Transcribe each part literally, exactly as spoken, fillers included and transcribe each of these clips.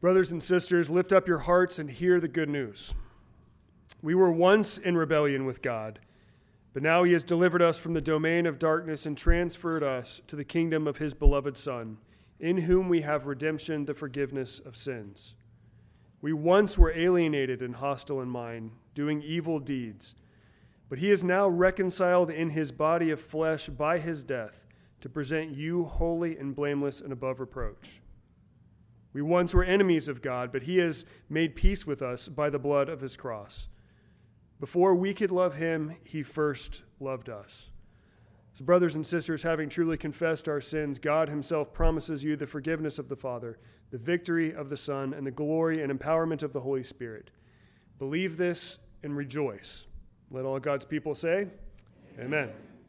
Brothers and sisters, lift up your hearts and hear the good news. We were once in rebellion with God, but now he has delivered us from the domain of darkness and transferred us to the kingdom of his beloved Son, in whom we have redemption, the forgiveness of sins. We once were alienated and hostile in mind, doing evil deeds, but he is now reconciled in his body of flesh by his death to present you holy and blameless and above reproach. We once were enemies of God, but he has made peace with us by the blood of his cross. Before we could love him, he first loved us. So, brothers and sisters, having truly confessed our sins, God himself promises you the forgiveness of the Father, the victory of the Son, and the glory and empowerment of the Holy Spirit. Believe this and rejoice. Let all God's people say, Amen. Amen.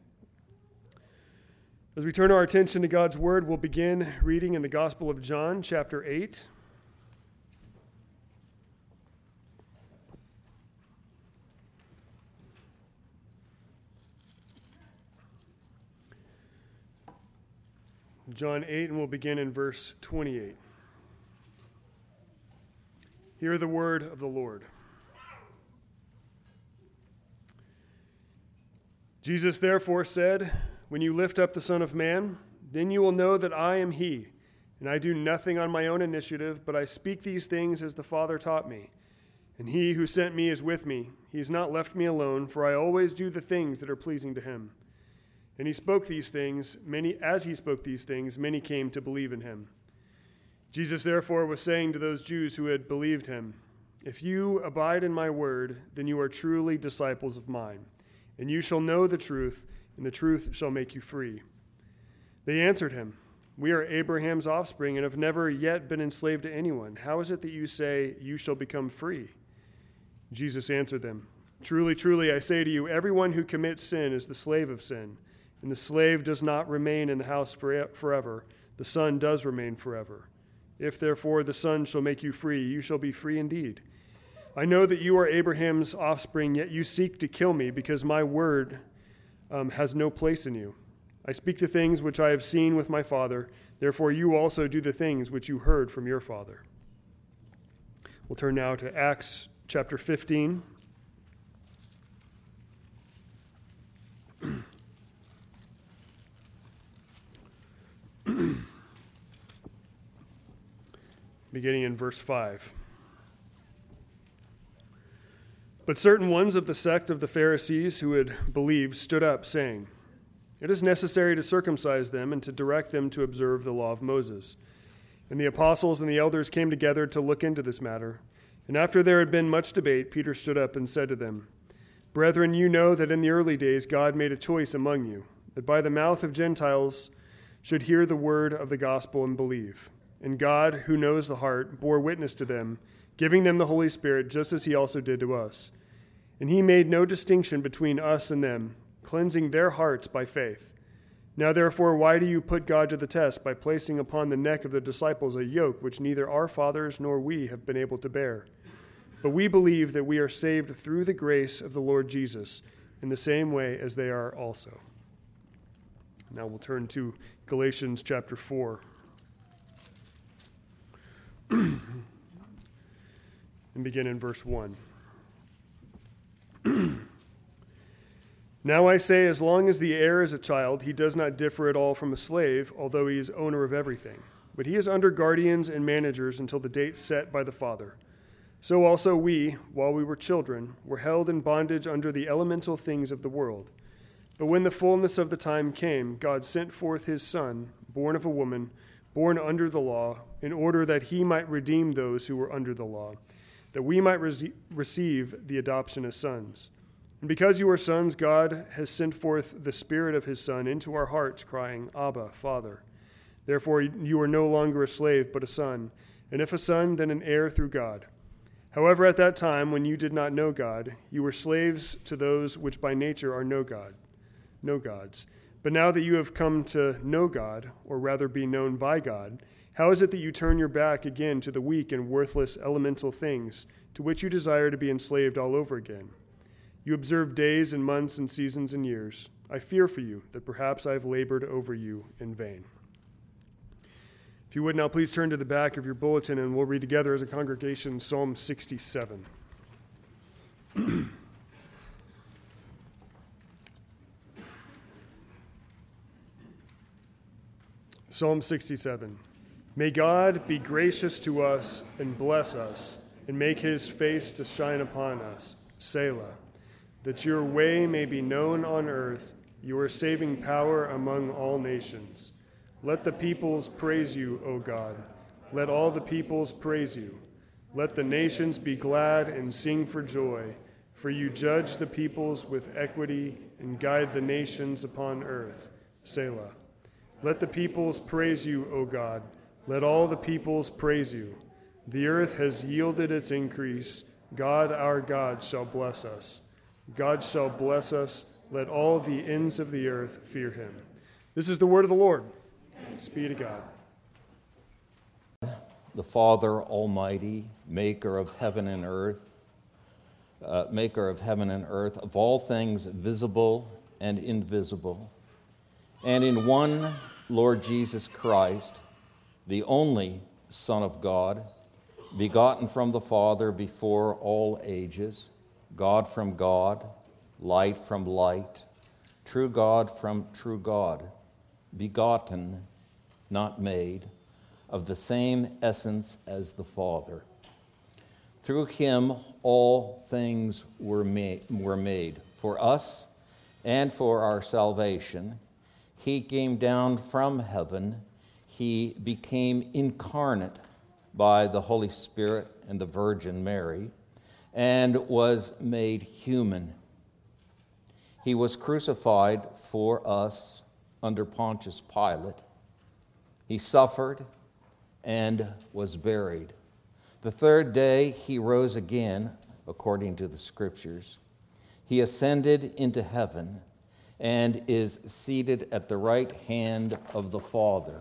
As we turn our attention to God's word, we'll begin reading in the Gospel of John, chapter eight. John eight, and we'll begin in verse twenty-eight. Hear the word of the Lord. Jesus therefore said, "When you lift up the Son of Man, then you will know that I am he, and I do nothing on my own initiative, but I speak these things as the Father taught me. And he who sent me is with me. He has not left me alone, for I always do the things that are pleasing to him." And he spoke these things, many as he spoke these things, many came to believe in him. Jesus therefore was saying to those Jews who had believed him, "If you abide in my word, then you are truly disciples of mine, and you shall know the truth, and the truth shall make you free." They answered him, "We are Abraham's offspring and have never yet been enslaved to anyone. How is it that you say you shall become free?" Jesus answered them, "Truly, truly, I say to you, everyone who commits sin is the slave of sin. And the slave does not remain in the house forever. The Son does remain forever. If therefore the Son shall make you free, you shall be free indeed. I know that you are Abraham's offspring, yet you seek to kill me because my word um, has no place in you. I speak the things which I have seen with my Father. Therefore you also do the things which you heard from your father." We'll turn now to Acts chapter fifteen. Beginning in verse five. But certain ones of the sect of the Pharisees who had believed stood up, saying, "It is necessary to circumcise them and to direct them to observe the law of Moses." And the apostles and the elders came together to look into this matter. And after there had been much debate, Peter stood up and said to them, "Brethren, you know that in the early days God made a choice among you, that by the mouth of Gentiles should hear the word of the gospel and believe. And God, who knows the heart, bore witness to them, giving them the Holy Spirit, just as he also did to us. And he made no distinction between us and them, cleansing their hearts by faith. Now therefore, why do you put God to the test by placing upon the neck of the disciples a yoke which neither our fathers nor we have been able to bear? But we believe that we are saved through the grace of the Lord Jesus, in the same way as they are also." Now we'll turn to Galatians chapter four. And begin in verse one. "Now I say, as long as the heir is a child, he does not differ at all from a slave, although he is owner of everything. But he is under guardians and managers until the date set by the Father. So also we, while we were children, were held in bondage under the elemental things of the world. But when the fullness of the time came, God sent forth his Son, born of a woman, born under the law, in order that he might redeem those who were under the law, that we might re- receive the adoption as sons. And because you are sons, God has sent forth the Spirit of his Son into our hearts, crying, 'Abba, Father.' Therefore you are no longer a slave, but a son, and if a son, then an heir through God. However, at that time, when you did not know God, you were slaves to those which by nature are no God, no gods. But now that you have come to know God, or rather be known by God, how is it that you turn your back again to the weak and worthless elemental things, to which you desire to be enslaved all over again? You observe days and months and seasons and years. I fear for you that perhaps I have labored over you in vain." If If you would now please turn to the back of your bulletin and we'll read together as a congregation Psalm sixty-seven. Psalm sixty-seven. May God be gracious to us and bless us and make his face to shine upon us. Selah. That your way may be known on earth, your saving power among all nations. Let the peoples praise you, O God. Let all the peoples praise you. Let the nations be glad and sing for joy, for you judge the peoples with equity and guide the nations upon earth. Selah. Let the peoples praise you, O God. Let all the peoples praise you. The earth has yielded its increase. God, our God, shall bless us. God shall bless us. Let all the ends of the earth fear him. This is the word of the Lord. Thanks be to God. The Father Almighty, maker of heaven and earth, uh, maker of heaven and earth, of all things visible and invisible, and in one Lord Jesus Christ, the only Son of God, begotten from the Father before all ages, God from God, light from light, true God from true God, begotten, not made, of the same essence as the Father. Through him all things were made, were made. For us and for our salvation, he came down from heaven. He became incarnate by the Holy Spirit and the Virgin Mary, and was made human. He was crucified for us under Pontius Pilate. He suffered and was buried. The third day he rose again, according to the Scriptures. He ascended into heaven and is seated at the right hand of the Father.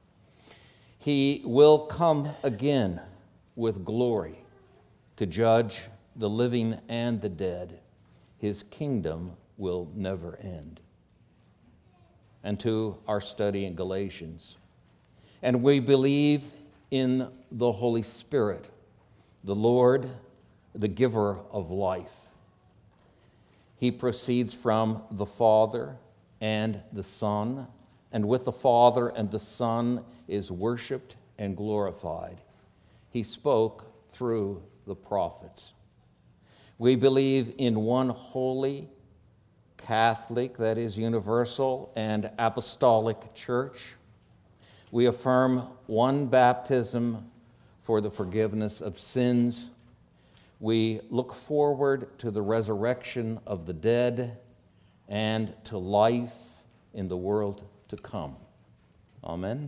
He will come again with glory to judge the living and the dead. His kingdom will never end. And to our study in Galatians. And we believe in the Holy Spirit, the Lord, the giver of life. He proceeds from the Father and the Son, and with the Father and the Son is worshiped and glorified. He spoke through the prophets. We believe in one holy, Catholic, that is universal, and apostolic church. We affirm one baptism for the forgiveness of sins. We look forward to the resurrection of the dead and to life in the world to come. Amen.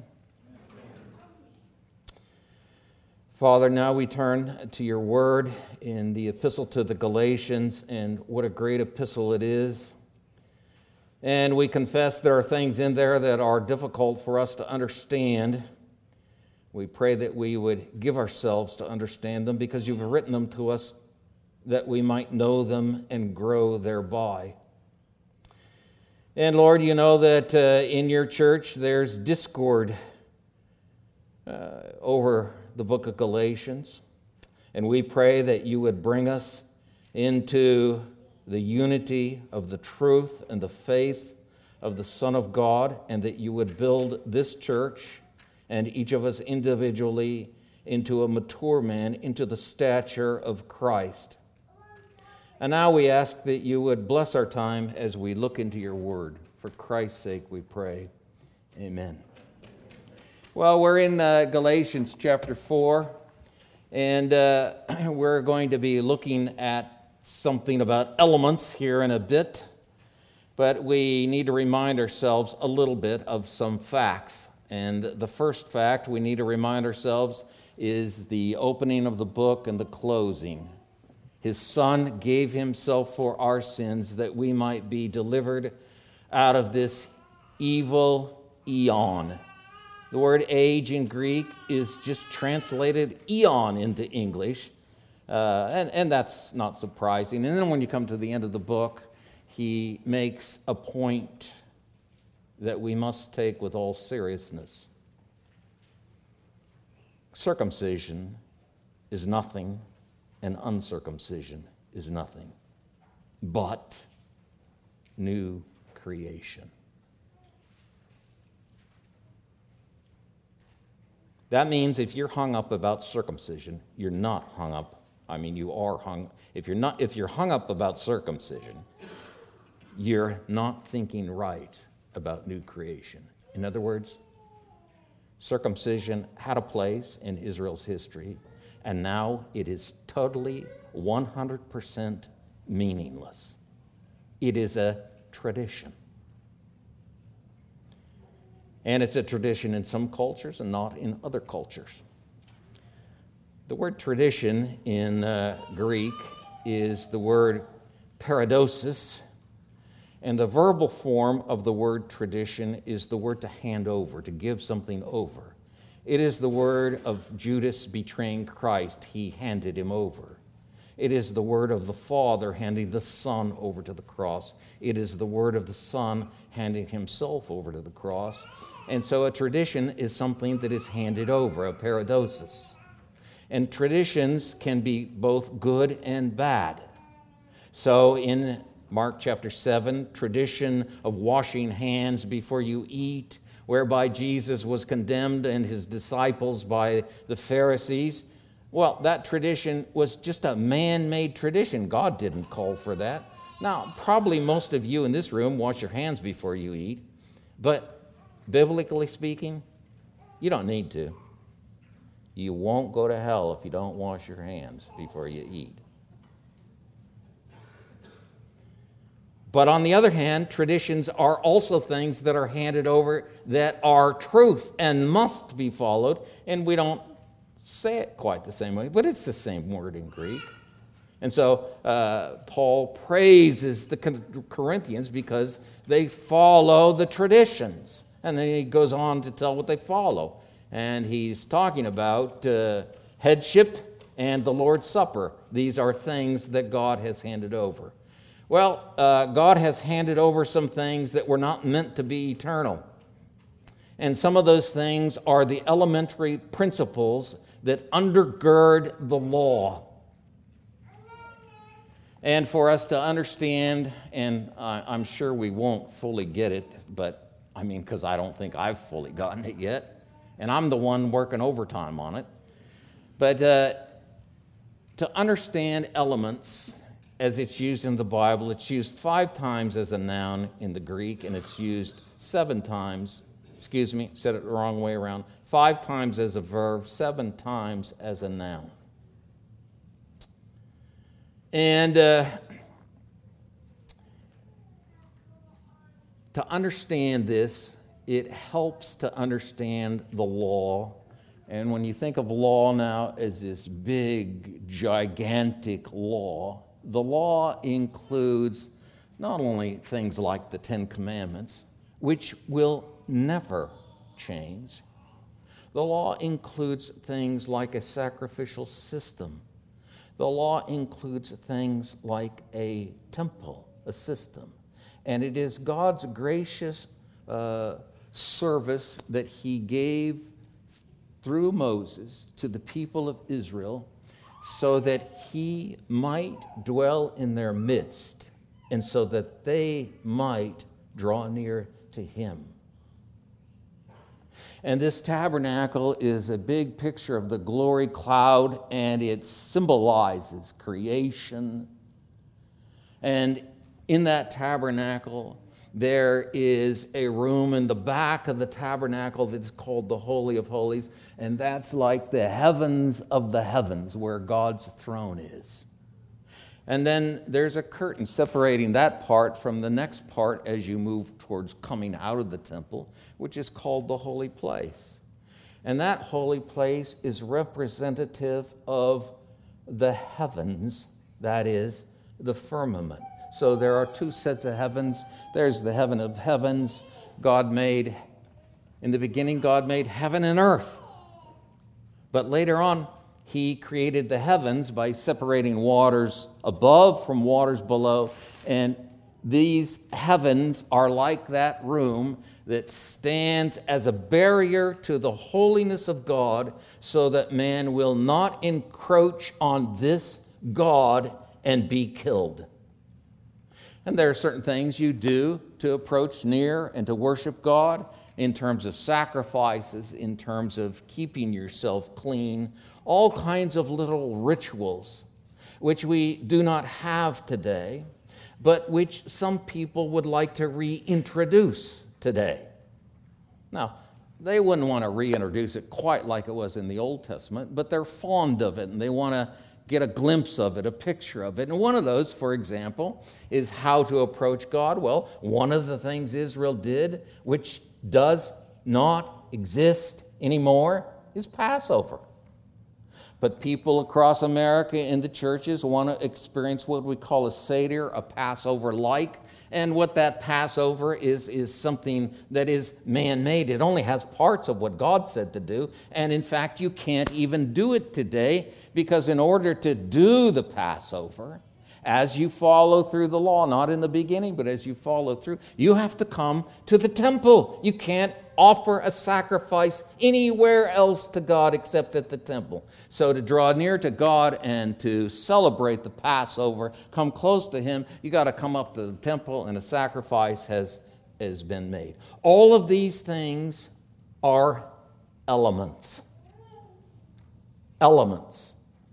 Father, now we turn to your word in the epistle to the Galatians, and what a great epistle it is. And we confess there are things in there that are difficult for us to understand. We pray that we would give ourselves to understand them because you've written them to us that we might know them and grow thereby. And Lord, you know that uh, in your church there's discord uh, over the book of Galatians. And we pray that you would bring us into the unity of the truth and the faith of the Son of God, and that you would build this church and each of us individually into a mature man, into the stature of Christ. And now we ask that you would bless our time as we look into your word. For Christ's sake we pray. Amen. Well, we're in uh, Galatians chapter four, and uh, we're going to be looking at something about elements here in a bit, but we need to remind ourselves a little bit of some facts. And the first fact we need to remind ourselves is the opening of the book and the closing. His Son gave himself for our sins that we might be delivered out of this evil eon. The word age in Greek is just translated eon into English, uh, and, and that's not surprising. And then when you come to the end of the book, he makes a point that we must take with all seriousness. circumcision is nothing and uncircumcision is nothing but new creation. That means if you're hung up about circumcision, you're not hung up. I mean, you are hung. If you're not, if you're hung up about circumcision, you're not thinking right about new creation. In other words, circumcision had a place in Israel's history, and now it is totally one hundred percent meaningless. It is a tradition. And it's a tradition in some cultures and not in other cultures. The word tradition in uh, Greek is the word paradosis, and the verbal form of the word tradition is the word to hand over, to give something over. It is the word of Judas betraying Christ. He handed him over. It is the word of the Father handing the Son over to the cross. It is the word of the Son handing himself over to the cross. And so a tradition is something that is handed over, a paradosis. And traditions can be both good and bad. So in Mark chapter seven, tradition of washing hands before you eat, whereby Jesus was condemned and his disciples by the Pharisees. Well, that tradition was just a man-made tradition. God didn't call for that. Now, probably most of you in this room wash your hands before you eat, but biblically speaking, you don't need to. You won't go to hell if you don't wash your hands before you eat. But on the other hand, traditions are also things that are handed over that are truth and must be followed, and we don't say it quite the same way, but it's the same word in Greek. And so uh, Paul praises the Corinthians because they follow the traditions. And then he goes on to tell what they follow. And he's talking about uh, headship and the Lord's Supper. These are things that God has handed over. Well, uh, God has handed over some things that were not meant to be eternal. And some of those things are the elementary principles that undergird the law. And for us to understand, and uh, I'm sure we won't fully get it, but I mean, because I don't think I've fully gotten it yet, and I'm the one working overtime on it. But uh, to understand elements as it's used in the Bible, it's used five times as a noun in the Greek, and it's used seven times, excuse me, said it the wrong way around, five times as a verb, seven times as a noun. And uh, to understand this, it helps to understand the law. And when you think of law now as this big, gigantic law, the law includes not only things like the Ten Commandments, which will never change. The law includes things like a sacrificial system. The law includes things like a temple, a system. And it is God's gracious uh, service that he gave through Moses to the people of Israel so that he might dwell in their midst and so that they might draw near to him. And this tabernacle is a big picture of the glory cloud, and it symbolizes creation. And in that tabernacle, there is a room in the back of the tabernacle that's called the Holy of Holies, and that's like the heavens of the heavens where God's throne is. And then there's a curtain separating that part from the next part as you move towards coming out of the temple, which is called the holy place. And that holy place is representative of the heavens, that is, the firmament. So there are two sets of heavens. There's the heaven of heavens. God made, in the beginning, God made heaven and earth. But later on, he created the heavens by separating waters above from waters below. And these heavens are like that room that stands as a barrier to the holiness of God so that man will not encroach on this God and be killed. And there are certain things you do to approach near and to worship God in terms of sacrifices, in terms of keeping yourself clean, all kinds of little rituals which we do not have today, but which some people would like to reintroduce today. Now, they wouldn't want to reintroduce it quite like it was in the Old Testament, but they're fond of it and they want to get a glimpse of it, a picture of it. And one of those, for example, is how to approach God. Well, one of the things Israel did, which does not exist anymore, is Passover. But people across America in the churches want to experience what we call a Seder, a Passover-like. And what that Passover is, is something that is man-made. It only has parts of what God said to do. And in fact, you can't even do it today, because in order to do the Passover, as you follow through the law, not in the beginning, but as you follow through, you have to come to the temple. You can't offer a sacrifice anywhere else to God except at the temple. So to draw near to God and to celebrate the Passover, come close to Him, you got to come up to the temple and a sacrifice has, has been made. All of these things are elements. Elements.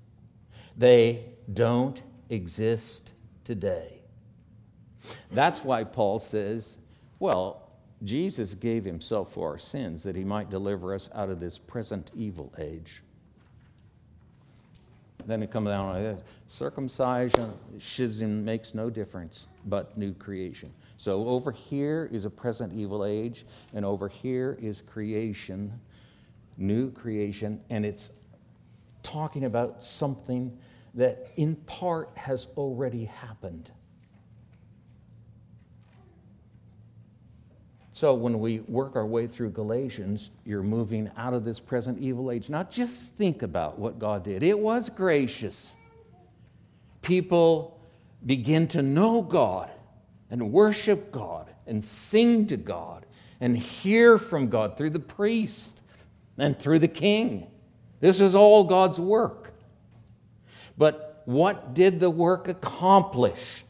They don't exist today. That's why Paul says, well, Jesus gave Himself for our sins that He might deliver us out of this present evil age. Then it comes down like this. Circumcision, schism makes no difference but new creation. So over here is a present evil age, and over here is creation, new creation, and it's talking about something that in part has already happened. So when we work our way through Galatians, you're moving out of this present evil age. Not just think about what God did. It was gracious. People begin to know God and worship God and sing to God and hear from God through the priest and through the king. This is all God's work. But what did the work accomplish?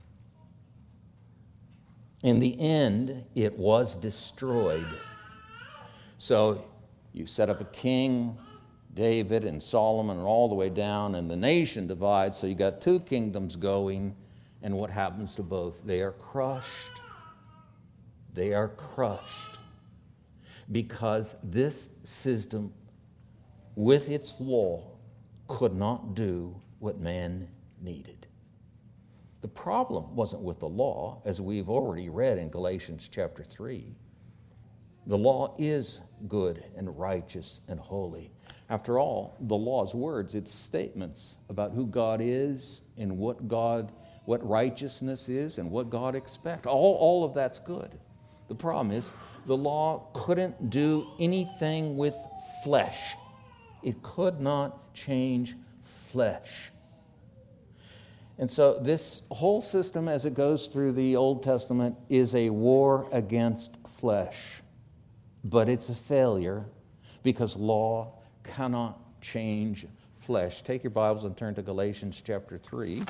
In the end, it was destroyed. So you set up a king, David and Solomon, and all the way down, and the nation divides. So you got two kingdoms going, and what happens to both? They are crushed. They are crushed because this system, with its law, could not do what man needed. The problem wasn't with the law, as we've already read in Galatians chapter three. The law is good and righteous and holy. After all, the law's words, its statements about who God is and what God, what righteousness is and what God expects. All, all of that's good. The problem is the law couldn't do anything with flesh. It could not change flesh. And so this whole system, as it goes through the Old Testament, is a war against flesh. But it's a failure because law cannot change flesh. Take your Bibles and turn to Galatians chapter three.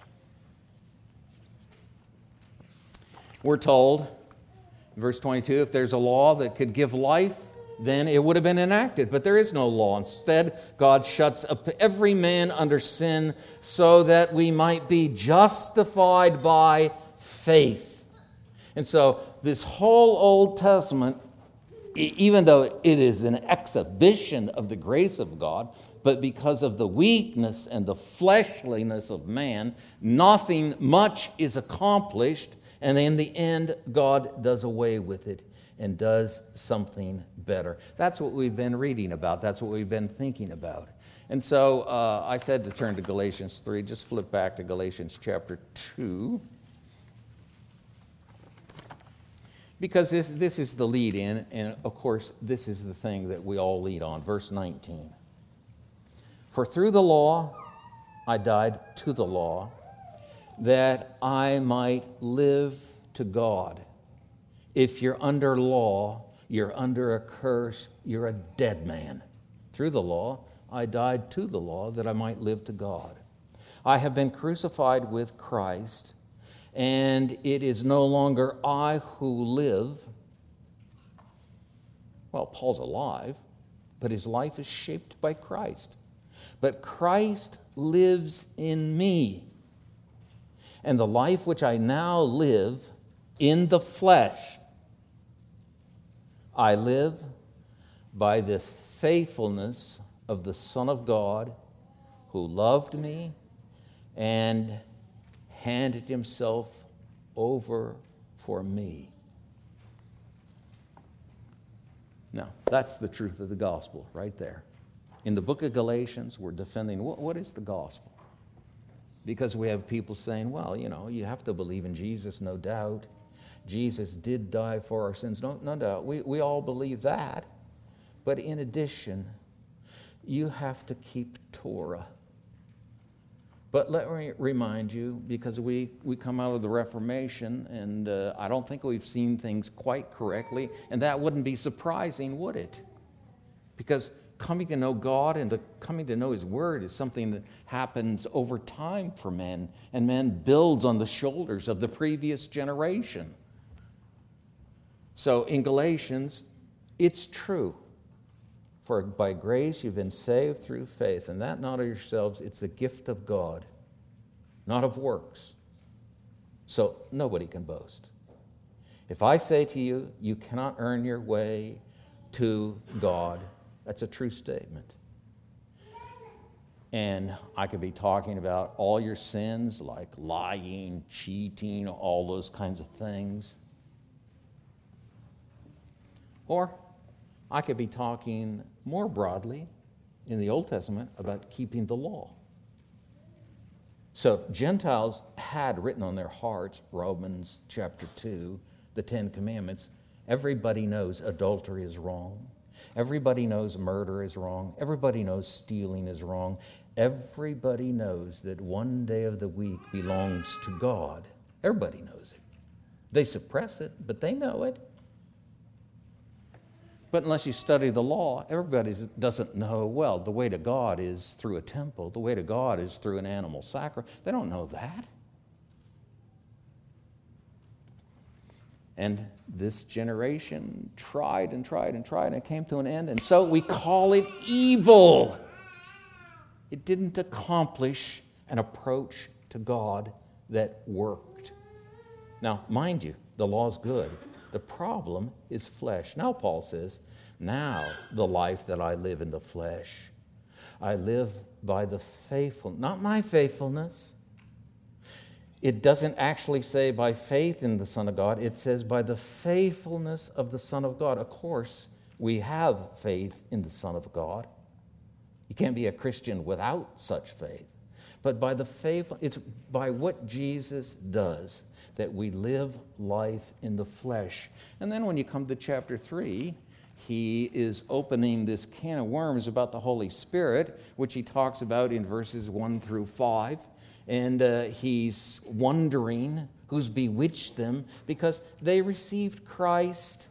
We're told, verse twenty-two, if there's a law that could give life, then it would have been enacted. But there is no law. Instead, God shuts up every man under sin so that we might be justified by faith. And so this whole Old Testament, even though it is an exhibition of the grace of God, but because of the weakness and the fleshliness of man, nothing much is accomplished. And in the end, God does away with it and does something better. That's what we've been reading about. That's what we've been thinking about. And so uh, I said to turn to Galatians three. Just flip back to Galatians chapter two. Because this, this is the lead in, and of course, this is the thing that we all lead on. Verse nineteen. For through the law I died to the law, that I might live to God. If you're under law, you're under a curse, you're a dead man. Through the law, I died to the law that I might live to God. I have been crucified with Christ, and it is no longer I who live. Well, Paul's alive, but his life is shaped by Christ. But Christ lives in me. And the life which I now live in the flesh, I live by the faithfulness of the Son of God who loved me and handed himself over for me. Now, that's the truth of the gospel right there. In the book of Galatians, we're defending what, what is the gospel? Because we have people saying, well, you know, you have to believe in Jesus, no doubt. Jesus did die for our sins, no, no doubt. We, we all believe that. But in addition, you have to keep Torah. But let me remind you, because we, we come out of the Reformation, and uh, I don't think we've seen things quite correctly, and that wouldn't be surprising, would it? Because coming to know God and to coming to know His Word is something that happens over time for men, and man builds on the shoulders of the previous generation. So in Galatians, it's true. For by grace you've been saved through faith, and that not of yourselves, it's the gift of God, not of works. So nobody can boast. If I say to you, you cannot earn your way to God, that's a true statement. And I could be talking about all your sins, like lying, cheating, all those kinds of things. Or I could be talking more broadly in the Old Testament about keeping the law. So Gentiles had written on their hearts, Romans chapter two, the Ten Commandments. Everybody knows adultery is wrong. Everybody knows murder is wrong. Everybody knows stealing is wrong. Everybody knows that one day of the week belongs to God. Everybody knows it. They suppress it, but they know it. But unless you study the law, everybody doesn't know, well, the way to God is through a temple. The way to God is through an animal sacrifice. They don't know that. And this generation tried and tried and tried, and it came to an end. And so we call it evil. It didn't accomplish an approach to God that worked. Now, mind you, the law's good. The problem is flesh. Now Paul says, now the life that I live in the flesh, I live by the faithful, not my faithfulness. It doesn't actually say by faith in the Son of God. It says by the faithfulness of the Son of God. Of course, we have faith in the Son of God. You can't be a Christian without such faith. But by the faith, it's by what Jesus does that we live life in the flesh. And then when you come to chapter three, he is opening this can of worms about the Holy Spirit, which he talks about in verses one through five. And uh, he's wondering who's bewitched them because they received Christ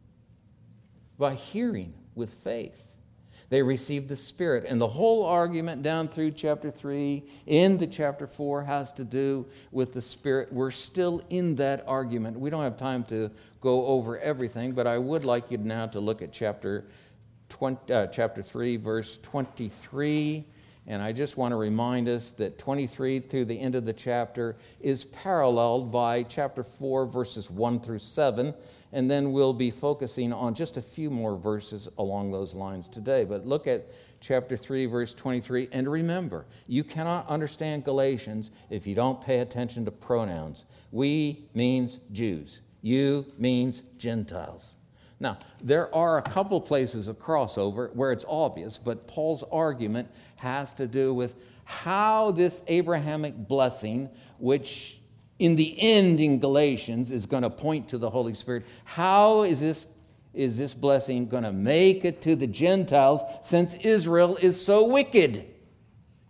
by hearing with faith. They received the Spirit. And the whole argument down through chapter three into chapter four has to do with the Spirit. We're still in that argument. We don't have time to go over everything, but I would like you now to look at chapter twenty, uh, chapter three, verse twenty-three. And I just want to remind us that twenty-three through the end of the chapter is paralleled by chapter four, verses one through seven. And then we'll be focusing on just a few more verses along those lines today. But look at chapter three, verse twenty-three. And remember, you cannot understand Galatians if you don't pay attention to pronouns. We means Jews. You means Gentiles. Now, there are a couple places of crossover where it's obvious, but Paul's argument has to do with how this Abrahamic blessing, which in the end in Galatians is going to point to the Holy Spirit, how is this, is this blessing going to make it to the Gentiles since Israel is so wicked?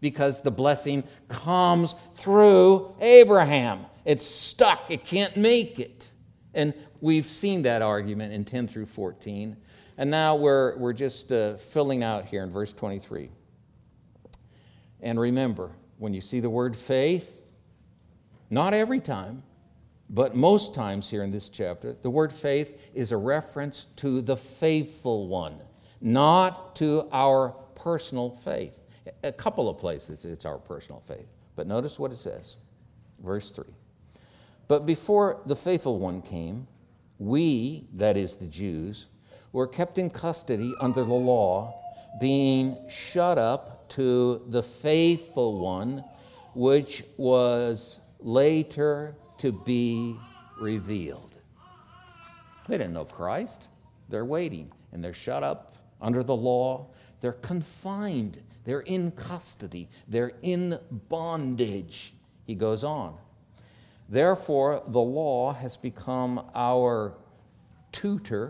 because the blessing comes through Abraham. It's stuck. It can't make it. And we've seen that argument in ten through fourteen. And now we're, we're just uh, filling out here in verse twenty-three. And remember, when you see the word faith, not every time, but most times here in this chapter, the word faith is a reference to the faithful one, not to our personal faith. A couple of places it's our personal faith. But notice what it says, verse three. But before the faithful one came, we, that is the Jews, were kept in custody under the law, being shut up to the faithful one, which was later to be revealed. They didn't know Christ. They're waiting, and they're shut up under the law. They're confined. They're in custody. They're in bondage. He goes on. Therefore, the law has become our tutor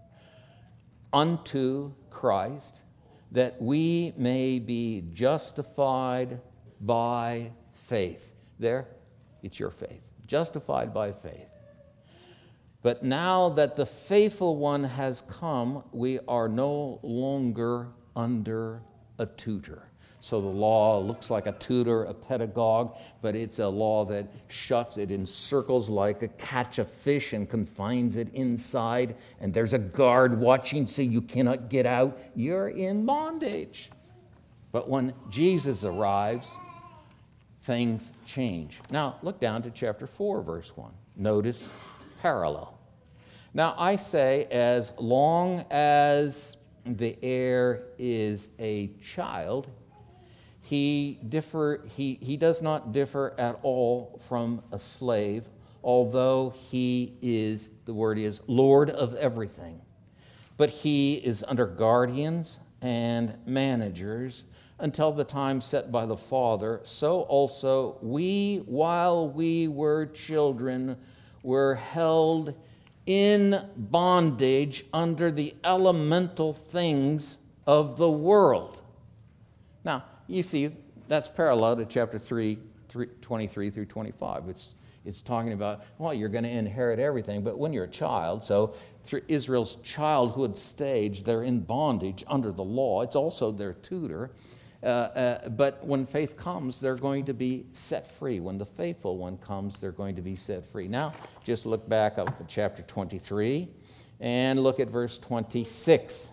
unto Christ, that we may be justified by faith. There, it's your faith. Justified by faith. But now that the faithful one has come, we are no longer under a tutor. So the law looks like a tutor, a pedagogue, but it's a law that shuts, it encircles like a catch of fish and confines it inside, and there's a guard watching so you cannot get out. You're in bondage. But when Jesus arrives, things change. Now, look down to chapter four, verse one. Notice parallel. Now, I say, as long as the heir is a child, he differ he, he does not differ at all from a slave, although he is, the word is, Lord of everything. But he is under guardians and managers until the time set by the Father. So also we, while we were children, were held in bondage under the elemental things of the world. Now, you see, that's parallel to chapter three, twenty-three through twenty-five. It's, it's talking about, well, you're going to inherit everything, but when you're a child, so through Israel's childhood stage, they're in bondage under the law. It's also their tutor. Uh, uh, but when faith comes, they're going to be set free. When the faithful one comes, they're going to be set free. Now, just look back up to chapter twenty-three and look at verse twenty-six.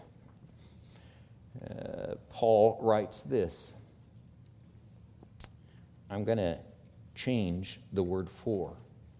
Uh, Paul writes this. I'm going to change the word for.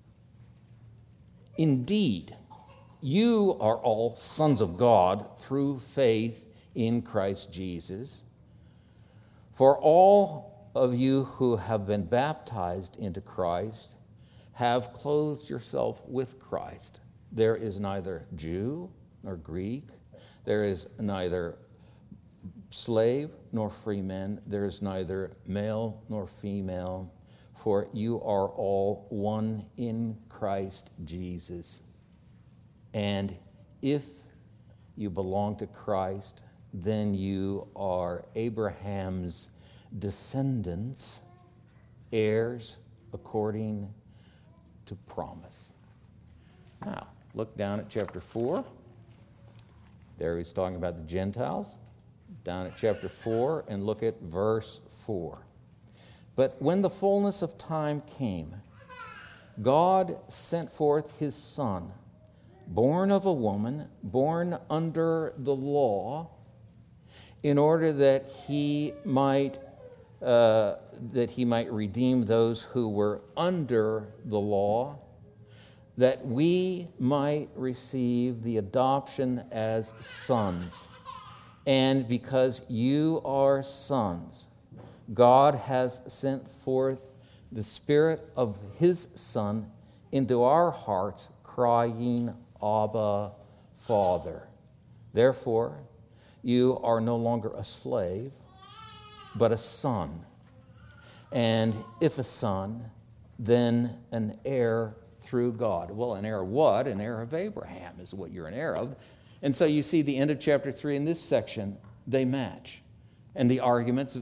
Indeed, you are all sons of God through faith in Christ Jesus. For all of you who have been baptized into Christ have clothed yourself with Christ. There is neither Jew nor Greek. There is neither slave nor free man. There is neither male nor female. For you are all one in Christ Jesus. And if you belong to Christ, then you are Abraham's descendants, heirs according to promise. Now, look down at chapter four. There he's talking about the Gentiles. Down at chapter four and look at verse four. But when the fullness of time came, God sent forth his Son, born of a woman, born under the law, in order that he might uh, that he might redeem those who were under the law, that we might receive the adoption as sons. And because you are sons, God has sent forth the Spirit of his Son into our hearts, crying, Abba, Father. Therefore, you are no longer a slave, but a son. And if a son, then an heir through God. Well, an heir of what? An heir of Abraham is what you're an heir of. And so you see the end of chapter three in this section, they match. And the arguments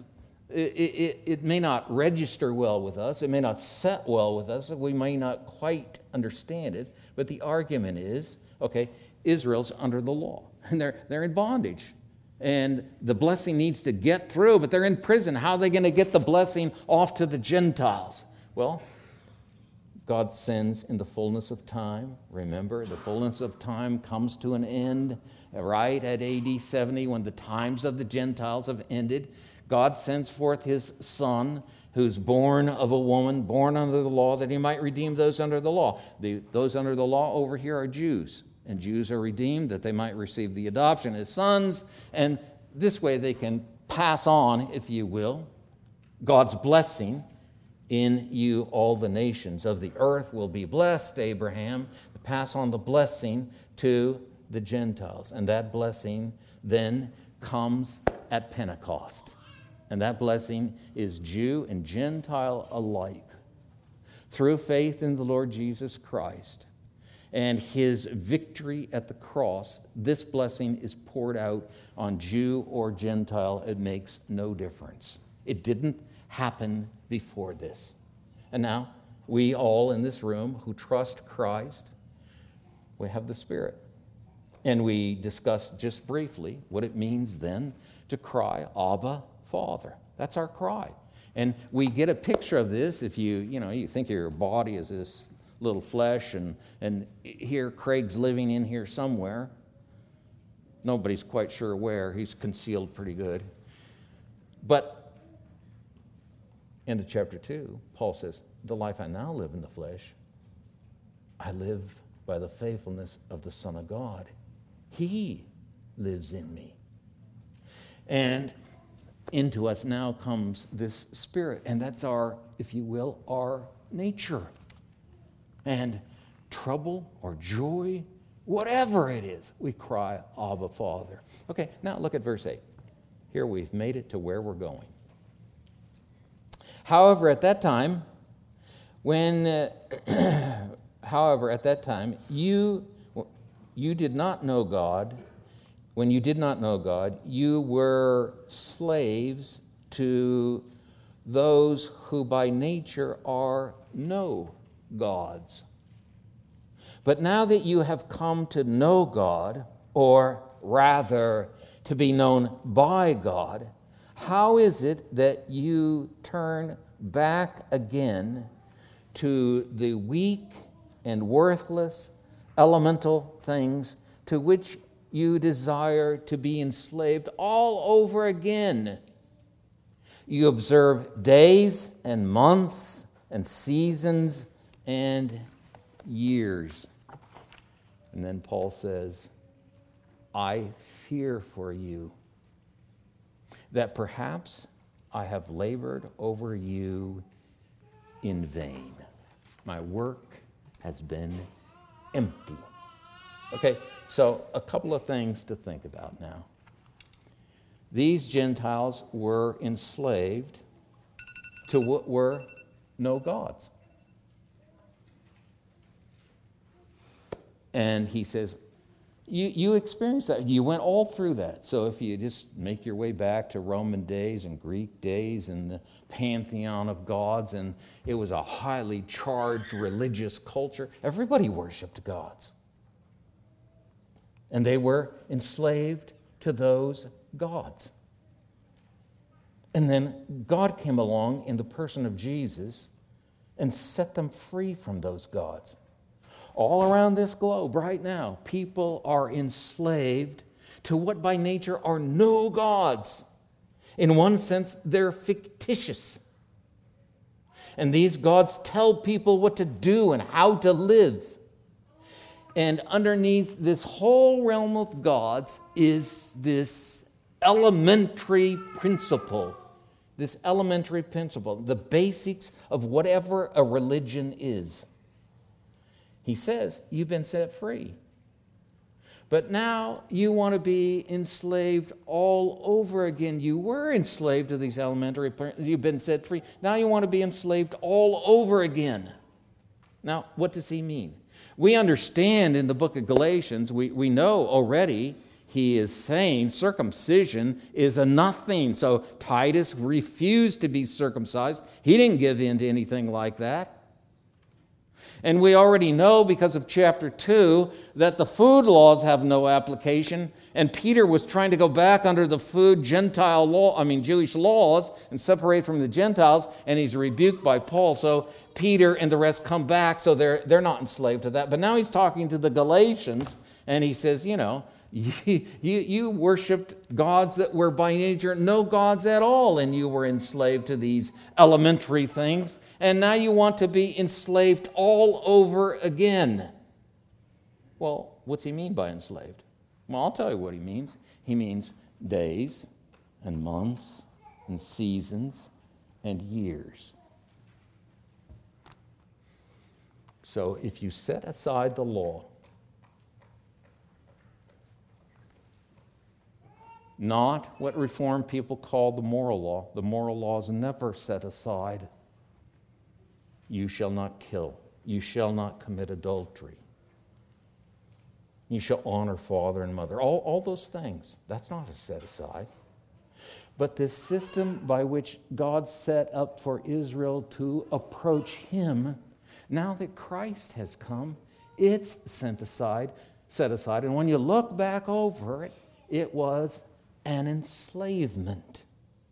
It, it, it may not register well with us. It may not set well with us. We may not quite understand it. But the argument is, okay, Israel's under the law, and they're, they're in bondage. And the blessing needs to get through, but they're in prison. How are they going to get the blessing off to the Gentiles? Well, God sends in the fullness of time. Remember, the fullness of time comes to an end right at A D seventy when the times of the Gentiles have ended. God sends forth his Son, who's born of a woman, born under the law, that he might redeem those under the law. The, those under the law over here are Jews, and Jews are redeemed that they might receive the adoption as sons, and this way they can pass on, if you will, God's blessing. In you all the nations of the earth will be blessed, Abraham, to pass on the blessing to the Gentiles. And that blessing then comes at Pentecost. And that blessing is Jew and Gentile alike. Through faith in the Lord Jesus Christ and his victory at the cross, this blessing is poured out on Jew or Gentile. It makes no difference. It didn't happen before this. And now, we all in this room who trust Christ, we have the Spirit. And we discussed just briefly what it means then to cry, Abba, Father. That's our cry. And we get a picture of this if you, you know, you think of your body as this little flesh, and, and here Craig's living in here somewhere. Nobody's quite sure where. He's concealed pretty good. But into chapter two, Paul says, the life I now live in the flesh, I live by the faithfulness of the Son of God. He lives in me. And into us now comes this Spirit, and that's our, if you will, our nature. And trouble or joy, whatever it is, we cry, Abba, Father. Okay, now look at verse eight. Here we've made it to where we're going. However, at that time, when, uh, however, at that time, you, you did not know God. When you did not know God, you were slaves to those who by nature are no gods. But now that you have come to know God, or rather to be known by God, how is it that you turn back again to the weak and worthless elemental things to which you desire to be enslaved all over again? You observe days and months and seasons and years. And then Paul says, I fear for you that perhaps I have labored over you in vain. My work has been empty. Okay, so a couple of things to think about now. These Gentiles were enslaved to what were no gods. And he says, You, you experienced that. You went all through that. So if you just make your way back to Roman days and Greek days and the pantheon of gods, and it was a highly charged religious culture, everybody worshipped gods. And they were enslaved to those gods. And then God came along in the person of Jesus and set them free from those gods. All around this globe right now, people are enslaved to what by nature are no gods. In one sense, they're fictitious. And these gods tell people what to do and how to live. And underneath this whole realm of gods is this elementary principle. This elementary principle, the basics of whatever a religion is. He says, you've been set free. But now you want to be enslaved all over again. You were enslaved to these elementary principles. You've been set free. Now you want to be enslaved all over again. Now, what does he mean? We understand in the book of Galatians, we, we know already, he is saying circumcision is a nothing. So Titus refused to be circumcised. He didn't give in to anything like that. And we already know because of chapter two that the food laws have no application. And Peter was trying to go back under the food Gentile law, I mean Jewish laws, and separate from the Gentiles, and he's rebuked by Paul. So Peter and the rest come back, so they're they're not enslaved to that. But now he's talking to the Galatians, and he says, you know, you, you, you worshipped gods that were by nature no gods at all, and you were enslaved to these elementary things, and now you want to be enslaved all over again. Well, what's he mean by enslaved? Well, I'll tell you what he means. He means days and months and seasons and years. So if you set aside the law, not what Reformed people call the moral law, the moral law is never set aside. You shall not kill. You shall not commit adultery. You shall honor father and mother. All, all those things. That's not a set aside. But this system by which God set up for Israel to approach him, now that Christ has come, it's set aside, set aside. And when you look back over it, it was an enslavement.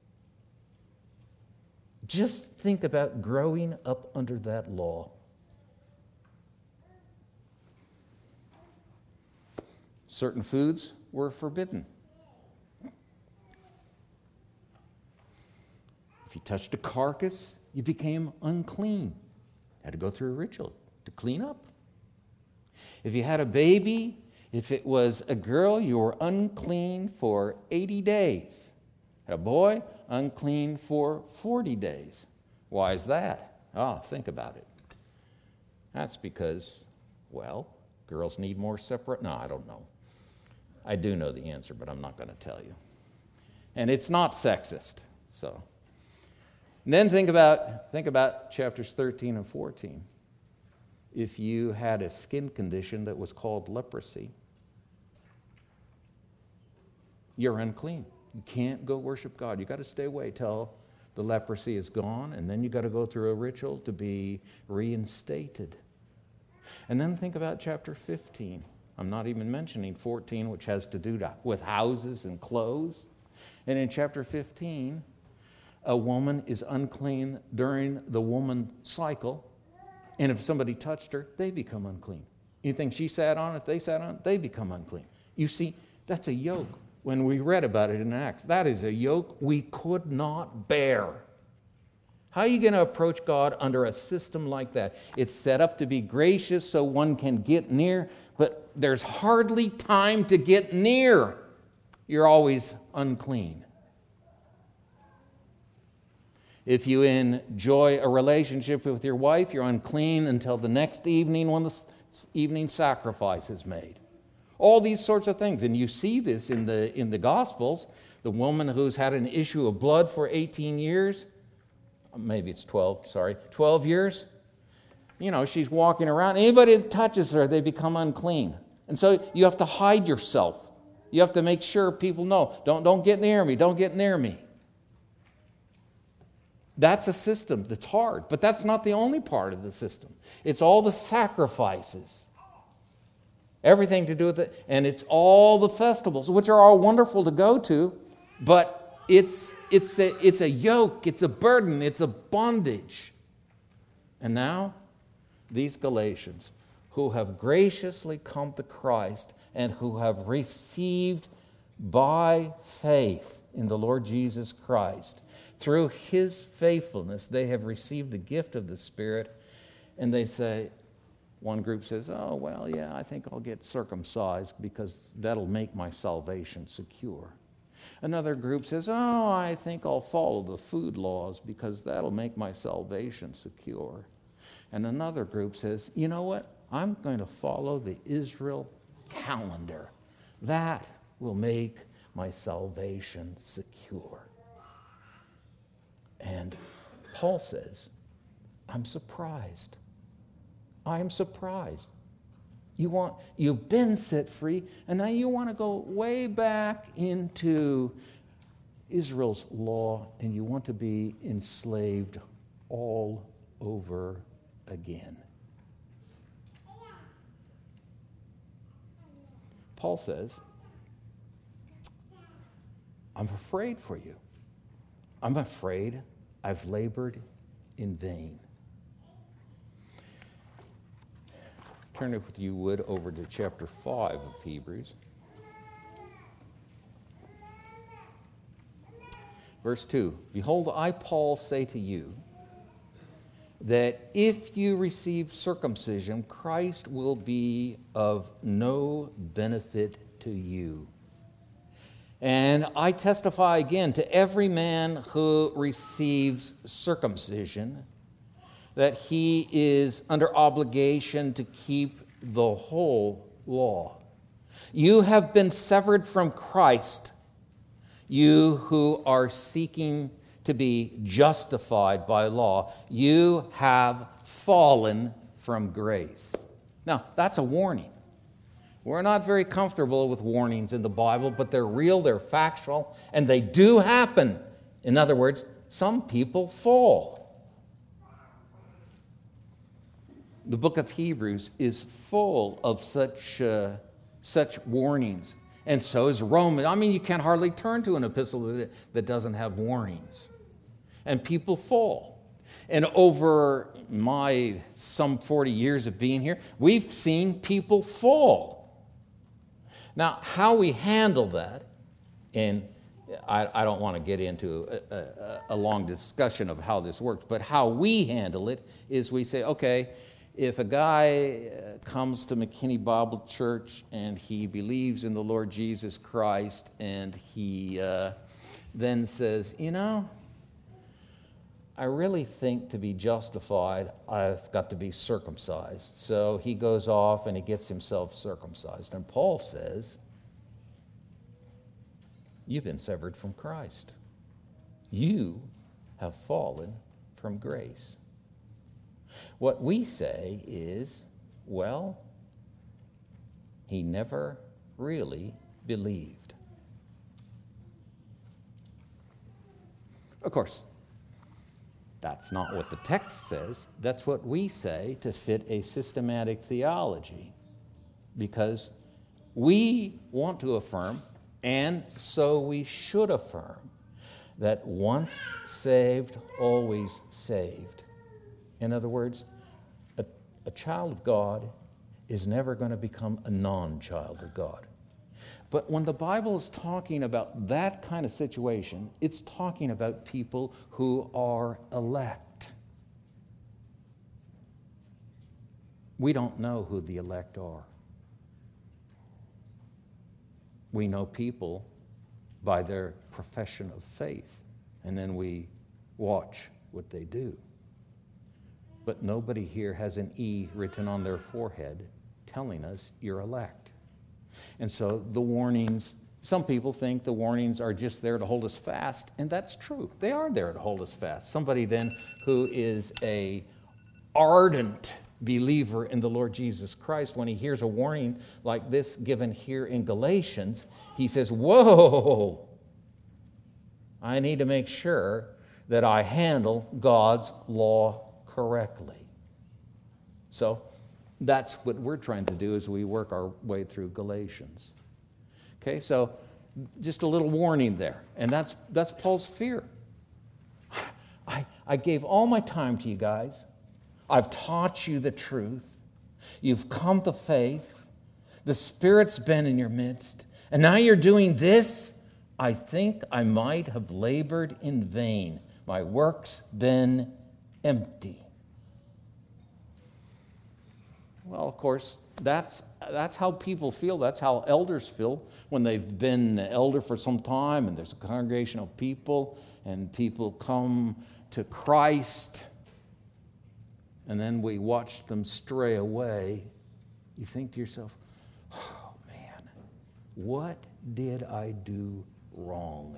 Just think about growing up under that law. Certain foods were forbidden. If you touched a carcass, you became unclean. Had to go through a ritual to clean up. If you had a baby, if it was a girl, you were unclean for eighty days. Had a boy, unclean for forty days. Why is that? Ah, think about it. That's because, well, girls need more separate. No, I don't know. I do know the answer, but I'm not going to tell you. And it's not sexist. So, and then think about think about chapters thirteen and fourteen. If you had a skin condition that was called leprosy, you're unclean. You can't go worship God. You got to stay away till the leprosy is gone, and then you got to go through a ritual to be reinstated. And then think about chapter fifteen. I'm not even mentioning fourteen, which has to do with houses and clothes. And in chapter fifteen, a woman is unclean during the woman cycle, and if somebody touched her, they become unclean. Anything she sat on, if they sat on, they become unclean. You see, that's a yoke. When we read about it in Acts, that is a yoke we could not bear. How are you going to approach God under a system like that? It's set up to be gracious so one can get near, but there's hardly time to get near. You're always unclean. If you enjoy a relationship with your wife, you're unclean until the next evening when the evening sacrifice is made. All these sorts of things. And you see this in the in the Gospels. The woman who's had an issue of blood for eighteen years, maybe it's twelve, sorry, twelve years. You know, she's walking around. Anybody that touches her, they become unclean. And so you have to hide yourself. You have to make sure people know, don't, don't get near me, don't get near me. That's a system that's hard, but that's not the only part of the system. It's all the sacrifices. Everything to do with it, and it's all the festivals, which are all wonderful to go to, but it's it's a it's a yoke, it's a burden, it's a bondage. And now, these Galatians, who have graciously come to Christ and who have received by faith in the Lord Jesus Christ, through his faithfulness, they have received the gift of the Spirit, and they say, one group says, oh, well, yeah, I think I'll get circumcised because that'll make my salvation secure. Another group says, oh, I think I'll follow the food laws because that'll make my salvation secure. And another group says, you know what? I'm going to follow the Israel calendar. That will make my salvation secure. And Paul says, I'm surprised. I am surprised. You want, you've been set free, and now you want to go way back into Israel's law, and you want to be enslaved all over again. Paul says, I'm afraid for you. I'm afraid I've labored in vain. Turn, if you would, over to chapter five of Hebrews. Verse two, Behold, I, Paul, say to you, that if you receive circumcision, Christ will be of no benefit to you. And I testify again to every man who receives circumcision that he is under obligation to keep the whole law. You have been severed from Christ, you who are seeking to be justified by law. You have fallen from grace. Now, that's a warning. We're not very comfortable with warnings in the Bible, but they're real, they're factual, and they do happen. In other words, some people fall. The book of Hebrews is full of such uh, such warnings, and so is Romans. I mean, you can't hardly turn to an epistle that, that doesn't have warnings. And people fall. And over my some forty years of being here, we've seen people fall. Now, how we handle that, and I, I don't want to get into a, a, a long discussion of how this works, but how we handle it is we say, okay, if a guy comes to McKinney Bible Church and he believes in the Lord Jesus Christ and he uh, then says, you know, I really think to be justified, I've got to be circumcised. So he goes off and he gets himself circumcised. And Paul says, you've been severed from Christ. You have fallen from grace. What we say is, well, he never really believed. Of course, that's not what the text says. That's what we say to fit a systematic theology, because we want to affirm, and so we should affirm, that once saved, always saved. In other words, a, a child of God is never going to become a non-child of God. But when the Bible is talking about that kind of situation, it's talking about people who are elect. We don't know who the elect are. We know people by their profession of faith, and then we watch what they do. But nobody here has an E written on their forehead telling us you're elect. And so the warnings, some people think the warnings are just there to hold us fast, and that's true. They are there to hold us fast. Somebody then who is a ardent believer in the Lord Jesus Christ, when he hears a warning like this given here in Galatians, he says, whoa, I need to make sure that I handle God's law correctly. So that's what we're trying to do as we work our way through Galatians. Okay, so just a little warning there. And that's that's Paul's fear. I, I gave all my time to you guys. I've taught you the truth. You've come to faith. The Spirit's been in your midst. And now you're doing this? I think I might have labored in vain. My work's been empty. Well, of course, that's that's how people feel. That's how elders feel when they've been an elder for some time and there's a congregation of people and people come to Christ and then we watch them stray away. You think to yourself, oh man, what did I do wrong?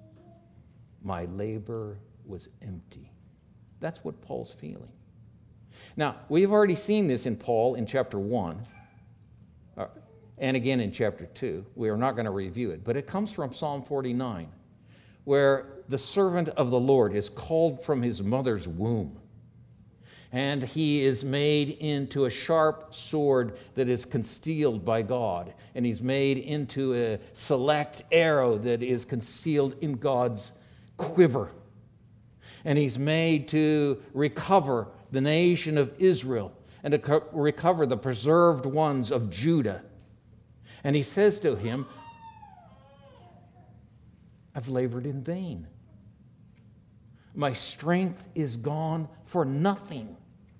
My labor was empty. That's what Paul's feeling. Now, we've already seen this in Paul in chapter one, uh, and again in chapter two. We are not going to review it, but it comes from Psalm forty-nine, where the servant of the Lord is called from his mother's womb, and he is made into a sharp sword that is concealed by God, and he's made into a select arrow that is concealed in God's quiver, and he's made to recover the nation of Israel and to co- recover the preserved ones of Judah. And he says to him, I've labored in vain. My strength is gone for nothing.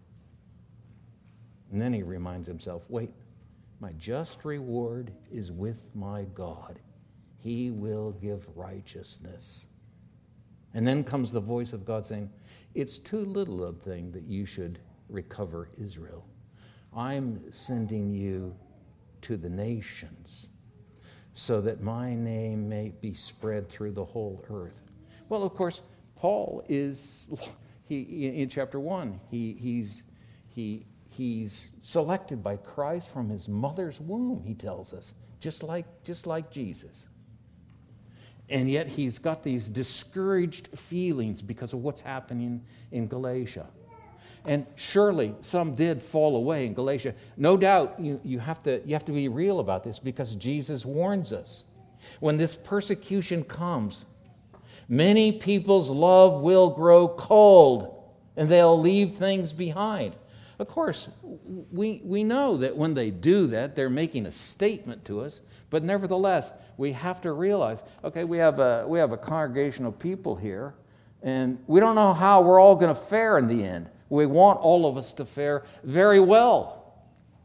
And then he reminds himself, wait, my just reward is with my God. He will give righteousness. And then comes the voice of God saying, it's too little a thing that you should recover Israel. I'm sending you to the nations so that my name may be spread through the whole earth. Well, of course, Paul is, he in chapter one, he, he's, he, he's selected by Christ from his mother's womb, he tells us, just like, just like Jesus. And yet he's got these discouraged feelings because of what's happening in Galatia. And surely some did fall away in Galatia. No doubt you, you, have to, you have to be real about this because Jesus warns us. When this persecution comes, many people's love will grow cold and they'll leave things behind. Of course, we, we know that when they do that, they're making a statement to us. But nevertheless, we have to realize, okay, we have a we have a congregation of people here, and we don't know how we're all going to fare in the end. We want all of us to fare very well.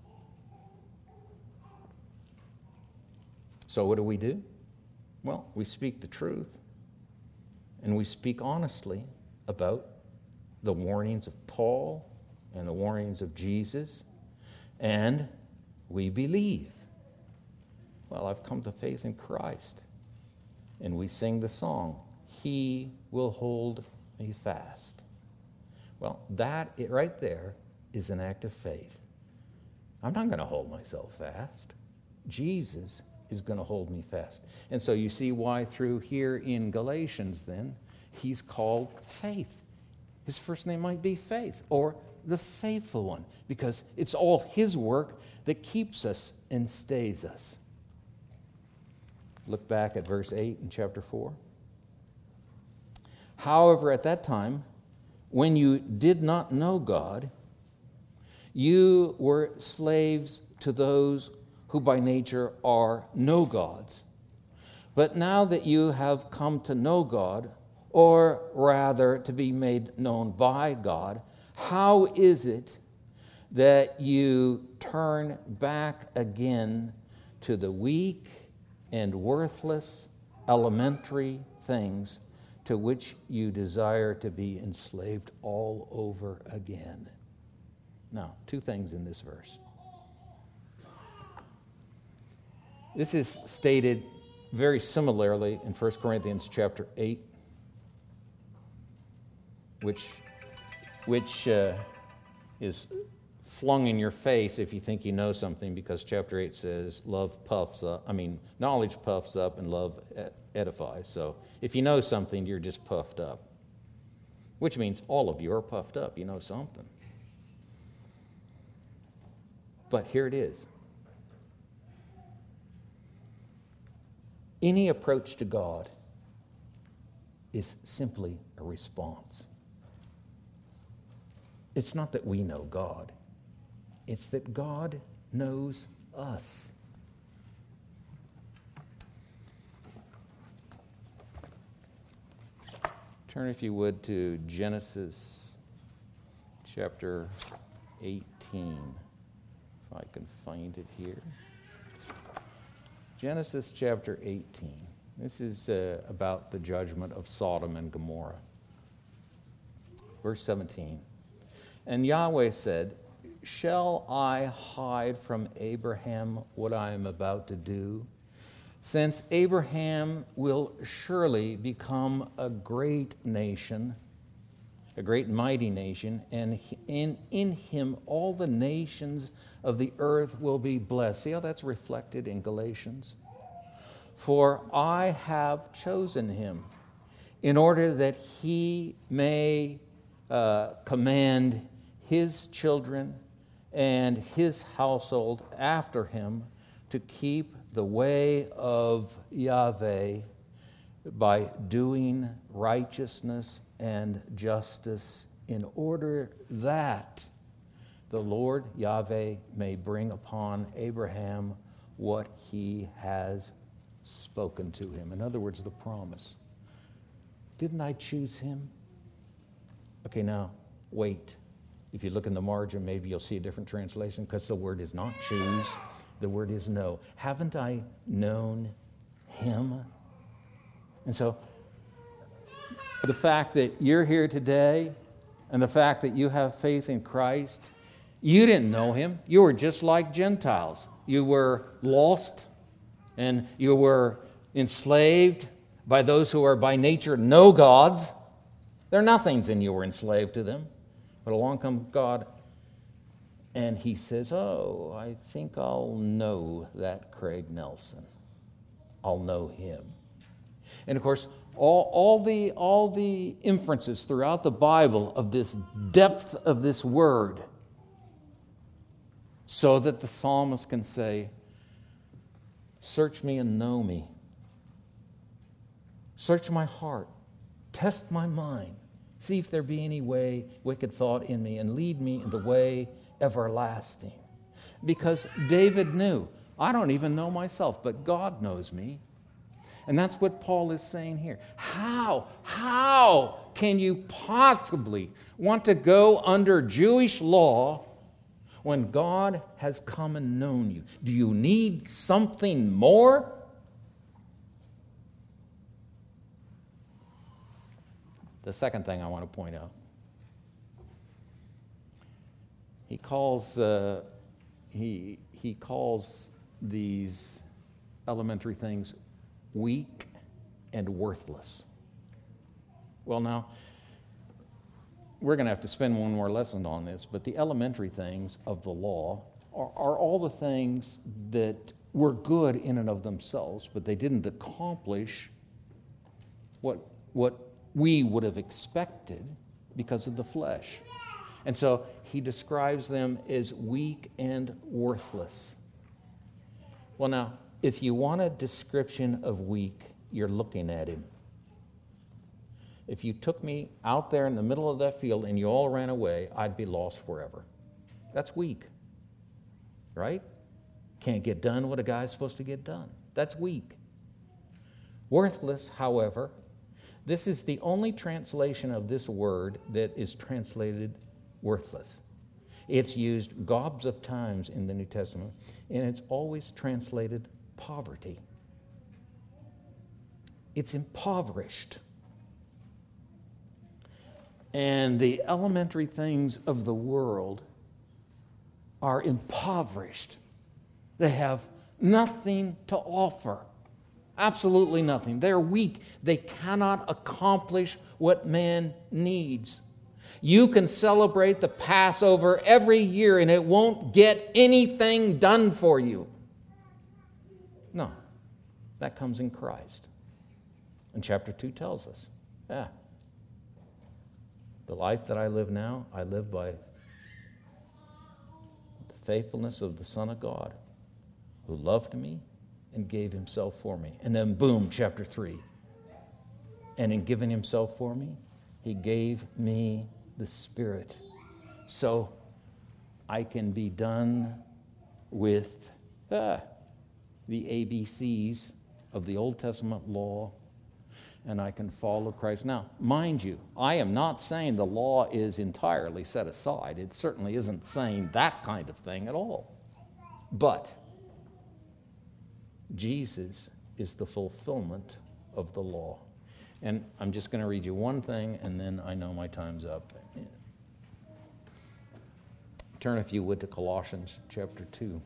So what do we do? Well, we speak the truth, and we speak honestly about the warnings of Paul and the warnings of Jesus, and we believe. Well, I've come to faith in Christ. And we sing the song, He will hold me fast. Well, that it right there is an act of faith. I'm not going to hold myself fast. Jesus is going to hold me fast. And so you see why through here in Galatians then, he's called Faith. His first name might be Faith or the faithful one, because it's all his work that keeps us and stays us. Look back at verse eight in chapter four. However, at that time, when you did not know God, you were slaves to those who by nature are no gods. But now that you have come to know God, or rather to be made known by God, how is it that you turn back again to the weak and worthless elementary things to which you desire to be enslaved all over again? Now, two things in this verse. This is stated very similarly in First Corinthians chapter eight, which, which uh, is flung in your face if you think you know something, because chapter eight says love puffs up. I mean, knowledge puffs up and love edifies. So if you know something, you're just puffed up, which means all of you are puffed up. You know something. But here it is. Any approach to God is simply a response. It's not that we know God. It's that God knows us. Turn, if you would, to Genesis chapter eighteen, if I can find it here. Genesis chapter eighteen. This is uh, about the judgment of Sodom and Gomorrah. Verse seventeen. And Yahweh said, shall I hide from Abraham what I am about to do? Since Abraham will surely become a great nation, a great and mighty nation, and in, in him all the nations of the earth will be blessed. See how that's reflected in Galatians? For I have chosen him in order that he may uh, command his children and his household after him to keep the way of Yahweh by doing righteousness and justice, in order that the Lord Yahweh may bring upon Abraham what he has spoken to him. In other words, the promise. Didn't I choose him? Okay, now, wait. If you look in the margin, maybe you'll see a different translation, because the word is not choose, the word is know. Haven't I known him? And so, the fact that you're here today, and the fact that you have faith in Christ, you didn't know him. You were just like Gentiles. You were lost, and you were enslaved by those who are by nature no gods. They're nothings, and you were enslaved to them. But along comes God, and he says, oh, I think I'll know that Craig Nelson. I'll know him. And of course, all, all, the, all the inferences throughout the Bible of this depth of this word, so that the psalmist can say, search me and know me. Search my heart. Test my mind. See if there be any way, wicked thought in me, and lead me in the way everlasting. Because David knew, I don't even know myself, but God knows me. And that's what Paul is saying here. How, how can you possibly want to go under Jewish law when God has come and known you? Do you need something more? The second thing I want to point out, he calls uh, he he calls these elementary things weak and worthless. Well, now we're going to have to spend one more lesson on this, but the elementary things of the law are, are all the things that were good in and of themselves, but they didn't accomplish what what. we would have expected because of the flesh. And so he describes them as weak and worthless. Well, now, if you want a description of weak, you're looking at him. If you took me out there in the middle of that field and you all ran away, I'd be lost forever. That's weak, right? Can't get done what a guy's supposed to get done. That's weak. Worthless, however, this is the only translation of this word that is translated worthless. It's used gobs of times in the New Testament, and it's always translated poverty. It's impoverished. And the elementary things of the world are impoverished. They have nothing to offer. Absolutely nothing. They're weak. They cannot accomplish what man needs. You can celebrate the Passover every year and it won't get anything done for you. No. That comes in Christ. And chapter two tells us, yeah, the life that I live now, I live by the faithfulness of the Son of God, who loved me and gave himself for me. And then boom, chapter three. And in giving himself for me, he gave me the Spirit. So I can be done with ah, the A B Cs of the Old Testament law, and I can follow Christ. Now, mind you, I am not saying the law is entirely set aside. It certainly isn't saying that kind of thing at all. But Jesus is the fulfillment of the law. And I'm just going to read you one thing, and then I know my time's up. Turn, if you would, to Colossians chapter two.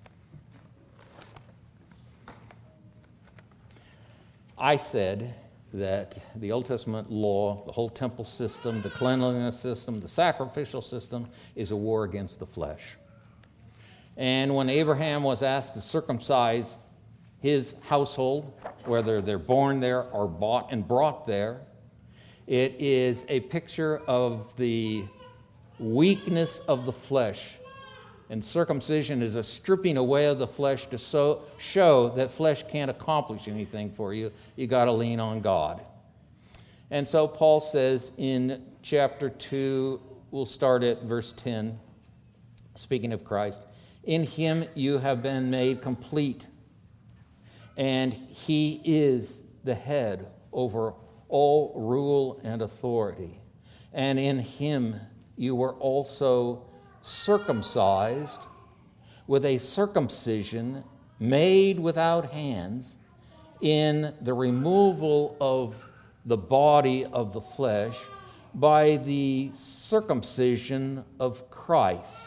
I said that the Old Testament law, the whole temple system, the cleanliness system, the sacrificial system, is a war against the flesh. And when Abraham was asked to circumcise his household, whether they're born there or bought and brought there, it is a picture of the weakness of the flesh. And circumcision is a stripping away of the flesh to so, show that flesh can't accomplish anything for you. You got to lean on God. And so Paul says in chapter two, we'll start at verse ten, speaking of Christ, in him you have been made complete, and he is the head over all rule and authority. And in him you were also circumcised with a circumcision made without hands, in the removal of the body of the flesh by the circumcision of Christ.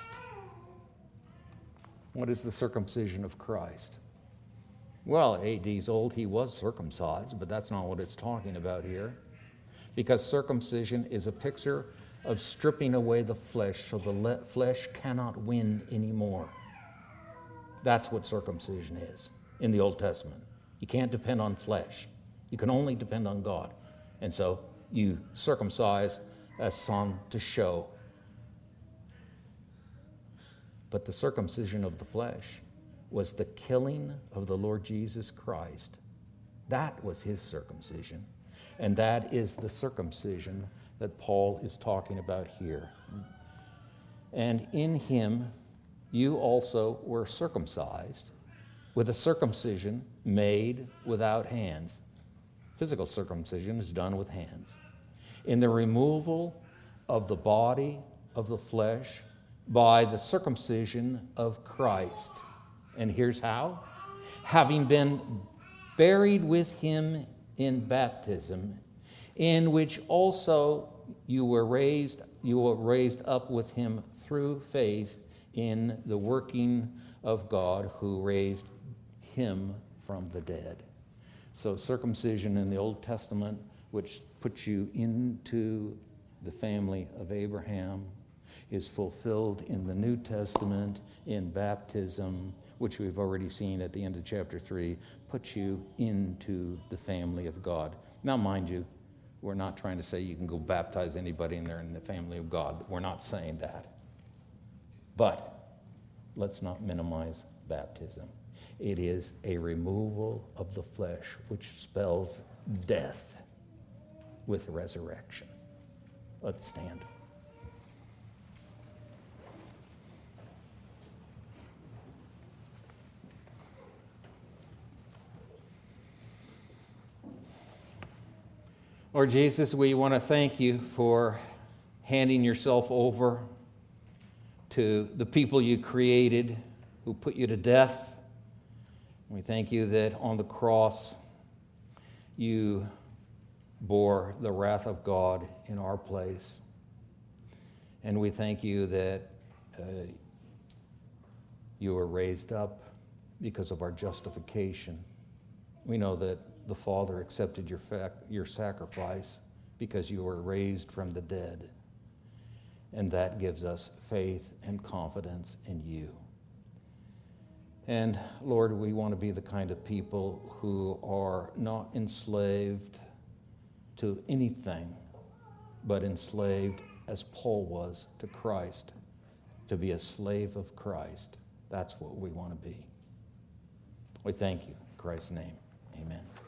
What is the circumcision of Christ? Well, eight days old, he was circumcised, but that's not what it's talking about here. Because circumcision is a picture of stripping away the flesh so the le- flesh cannot win anymore. That's what circumcision is in the Old Testament. You can't depend on flesh. You can only depend on God. And so you circumcise a son to show. But the circumcision of the flesh was the killing of the Lord Jesus Christ. That was his circumcision. And that is the circumcision that Paul is talking about here. And in him you also were circumcised with a circumcision made without hands. Physical circumcision is done with hands. In the removal of the body of the flesh by the circumcision of Christ. And here's how. Having been buried with him in baptism, in which also you were raised, you were raised up with him through faith in the working of God who raised him from the dead. So circumcision in the Old Testament, which puts you into the family of Abraham, is fulfilled in the New Testament in baptism, which we've already seen at the end of chapter three, puts you into the family of God. Now, mind you, we're not trying to say you can go baptize anybody and they're in the family of God. We're not saying that. But let's not minimize baptism. It is a removal of the flesh, which spells death with resurrection. Let's stand. Lord Jesus, we want to thank you for handing yourself over to the people you created who put you to death. We thank you that on the cross you bore the wrath of God in our place. And we thank you that uh, you were raised up because of our justification. We know that the Father accepted your fac- your sacrifice because you were raised from the dead. And that gives us faith and confidence in you. And Lord, we want to be the kind of people who are not enslaved to anything, but enslaved as Paul was to Christ, to be a slave of Christ. That's what we want to be. We thank you. In Christ's name, amen.